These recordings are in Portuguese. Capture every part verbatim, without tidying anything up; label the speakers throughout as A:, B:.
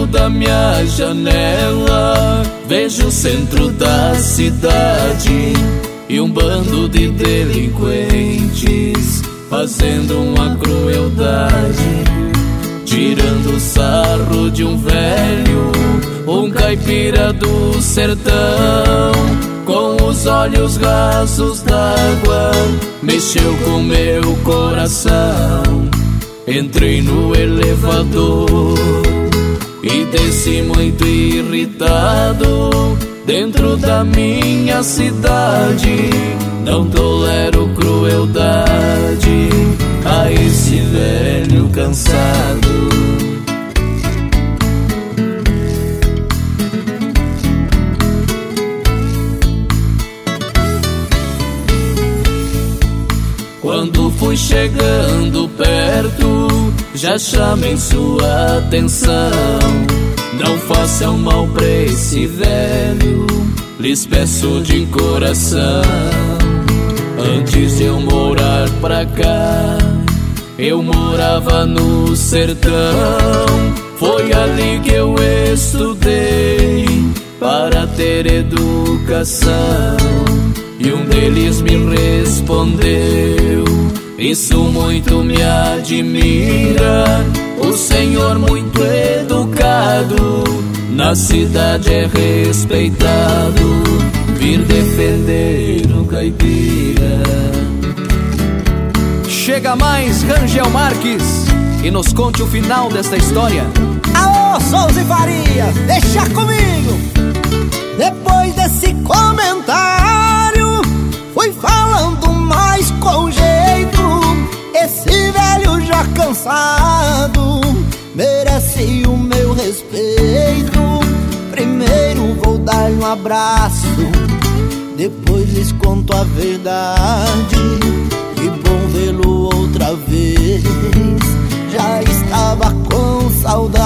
A: da minha janela vejo o centro da cidade e um bando de delinquentes fazendo uma crueldade, tirando sarro de um velho, um caipira do sertão. Com os olhos rasos d'água mexeu com meu coração. Entrei no elevador e desci muito irritado. Dentro da minha cidade não tolero crueldade a esse velho cansado. Quando fui chegando perto, já chamei sua atenção. Não façam mal pra esse velho, lhes peço de coração. Antes de eu morar pra cá, eu morava no sertão. Foi ali que eu estudei para ter educação. E um deles me respondeu: isso muito me admira. O senhor muito educado, na cidade é respeitado. Vir defender o caipira.
B: Chega mais, Rangel Marques, e nos conte o final desta história.
C: Alô, Souza e Faria, deixa comigo. Depois desse comentário, fui falando mais com jeito. Esse velho já cansado merece o meu respeito. Primeiro vou dar um abraço, depois lhes conto a verdade. Que bom vê-lo outra vez, já estava com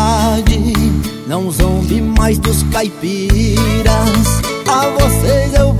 C: saudade. Não zombe mais dos caipiras, a vocês eu